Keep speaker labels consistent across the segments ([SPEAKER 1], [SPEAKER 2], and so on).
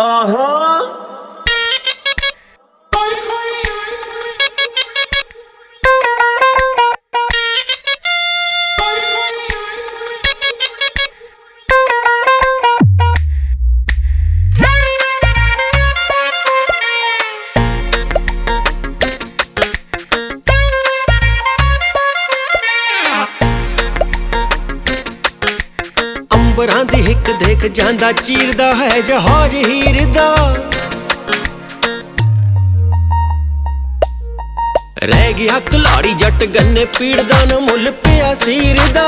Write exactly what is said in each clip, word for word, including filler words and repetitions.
[SPEAKER 1] अंबरां दी हिक देख जांदा चीरदा है जहाज हीर दा। रह गया कलाड़ी जट गन्ने पीड़दा न मुल पिया सीर दा।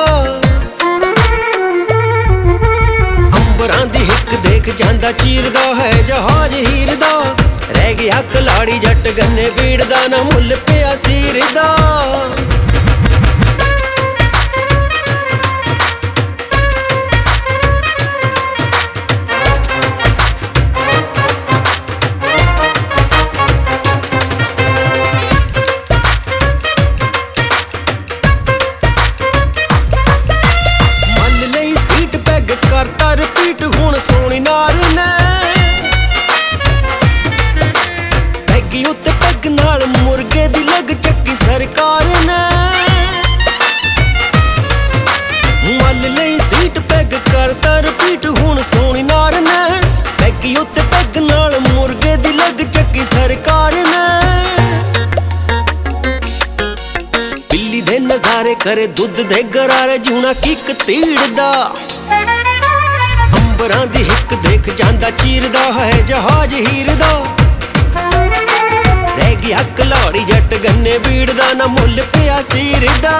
[SPEAKER 1] अंबरां दी हिक देख जांदा चीरदा है जहाज हीर दा। रह गया कलाड़ी जट गन्ने पीड़दा न मुल पिया सीर दा। करता रिपीट हुण सोनी नार ने पैगी उत्ते पैग नाल मुर्गे दी लग चक्की सरकार ने। मल लई सीट पैग करता रिपीट हुण सोनी नार ने पैगी उत्ते पैग नाल मुर्गे दी लग चक्की सरकार ने। पिल्ली दे नजारे करे दुध दे गरारे जूना किक तीड़ दा। अंबरां दी हिक देख जांदा चीरदा है जहाज हीर दा। रह गया कलाड़ी जट गन्ने बीड़दा न मुल पिया सीर दा।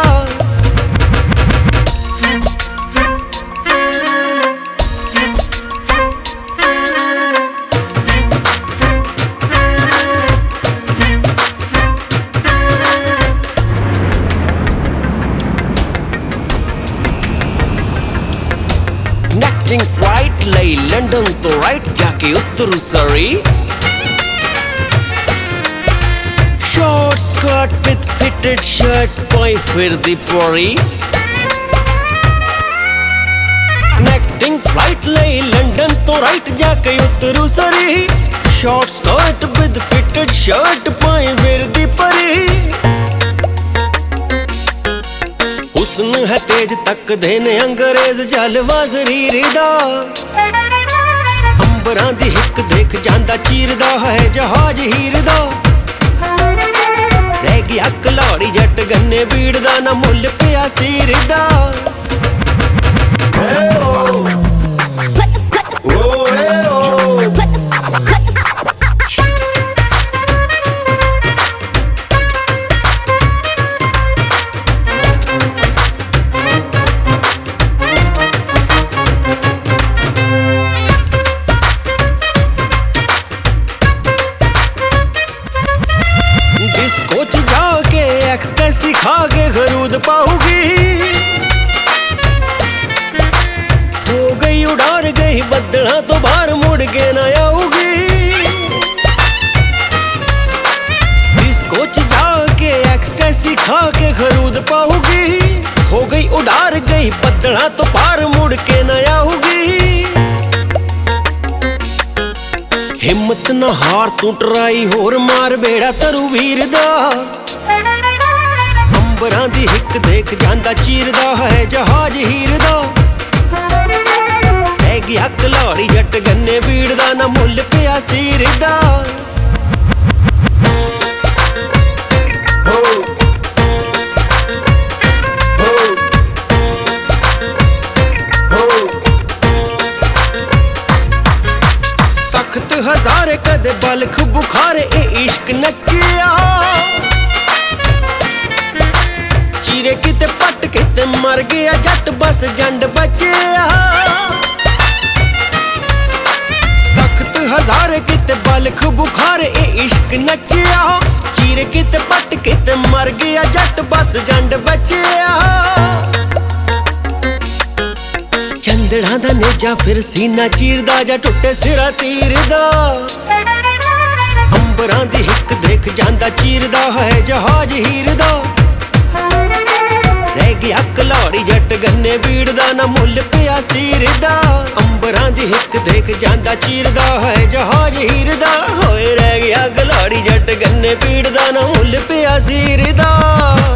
[SPEAKER 1] फ्लाइट लई लंदन तो राइट जाके उतरू सरी। Short skirt with fitted shirt पाई फिर दी पोरी। कनेक्टिंग फ्लाइट लई लंदन तो राइट जाके उतरू सरी। Short skirt with fitted shirt पाई फिर दी परी। हुस्न है तेज तक देने अंग्रेज जलवाज हीर दा। अंबरां दी हिक देख जांदा चीरदा है जहाज हीर दा। रह गया कलाड़ी जट गन्ने बीड़दा न मुल पिया सीर दा। डिस्को च जाके एक्सटेंसी खा के खरूद पाऊगी। हो गई उड़ार गई बदला तो बाहर मुड़ के न आऊगी। डिस्को च जाके एक्सटेंसी खा के खरूद पाऊगी। हो गई उड़ार गई बदला तो बाहर मुड़ के न आऊगी। हिम्मत न हार तू टराई होर मार बेड़ा तरू वीर दा। अंबरां दी हिक देख जांदा चीरदा है जहाज हीर दा। रह गया कलाड़ी जट गन्ने बीड़दा न मुल पिया सीर दा। हजारे कदे बलख बुखारे ए इश्क नचिया। चीरे किते पट किते मर गया जट बस जंड बचिया। तख्त हजारे किते बलख बुखारे ए इश्क नचिया। चीरे किते पट किते मर गया जट बस जंड बचिया। चंदड़ा दा नेजा फिर सीना चीरदा जा टुटे सिरा तीर दा। अंबरां दी हिक देख जांदा चीरदा है जहाज हीर दा। रह गया कलाड़ी जट गन्ने बीड़दा न मुल पिया सीर दा। ਅੰਬਰਾਂ ਦੀ ਹਿੱਕ ਦੇਖ ਜਾਂਦਾ ਚੀਰਦਾ ਹੈ ਜਹਾਜ਼ ਹੀਰ ਦਾ। ਹੋਏ ਰਹਿ ਗਿਆ ਗਲਾੜੀ ਜੱਟ ਗੰਨੇ ਪੀੜ ਦਾ ਨਾ ਮੁੱਲ ਪਿਆ ਸੀਰ ਦਾ।